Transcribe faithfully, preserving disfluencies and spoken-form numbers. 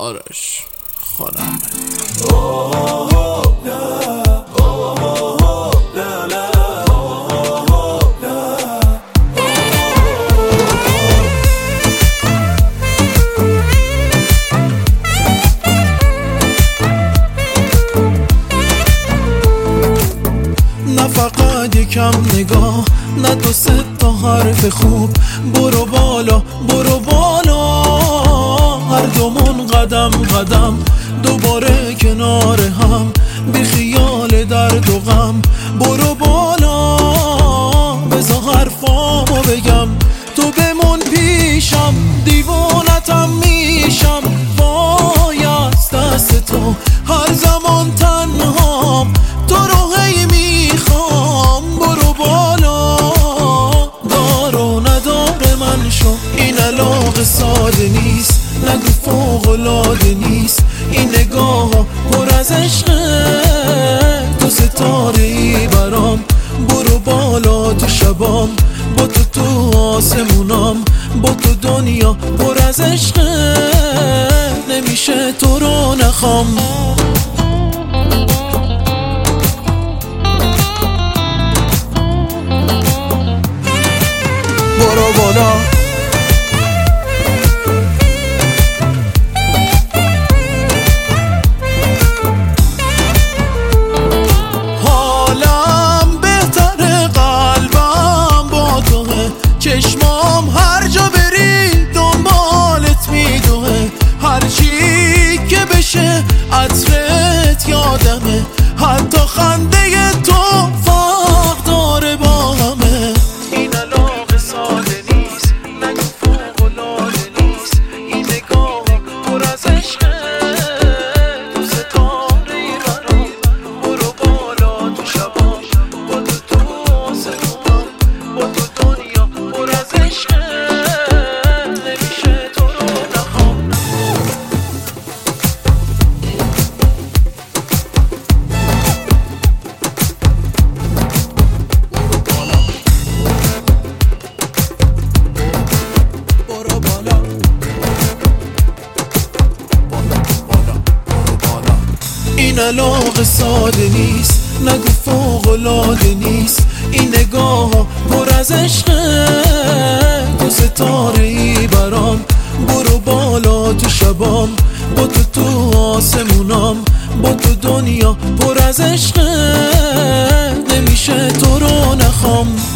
آرش خانم. نه فقط یکم نگاه، نه دو سه تا حرف خوب، برو بالا برو بالا، هر دومون قدم قدم دوباره کنار هم، بی خیال درد و غم. برو بالا بذار حرفامو بگم، تو بمون پیشم دیوونتم میشم، وای از دست تو هر زمان تنهام، تو رو هی میخوام. برو بالا دار و ندار من شو، این علاقه ساده نیست، نگو فوق‌العاده نیست، این نگاه ها پر از عشقه، تو ستاره ای برام. برو بالا تو شبام، با تو تو آسمونام، با تو دنیا پر از عشقه، نمیشه تو رو نخوام. برو بالا حالم بهتره، قلبم با توه، چشمام هر جا بری دنبالت میدوه، هر چی که بشه عطرت یادمه، حتی خنده تو فرق داره با همه. این علاقه ساده نیست، نگو فوق‌العاده نیست، این نگاه پر از عشقه، تو ستاره ای برام. برو بالا تو شبام، با تو تو آسمونم، با تو دنیا پر از عشقه، نمیشه تو رو نخوام. این علاقه ساده نیست، نگو فوق‌العاده نیست، این نگاه ها پر از عشقه، تو ستاره ای برام. برو بالا تو شبام، با تو تو آسمونام، با تو دنیا پر از عشقه، نمیشه تو رو نخوام.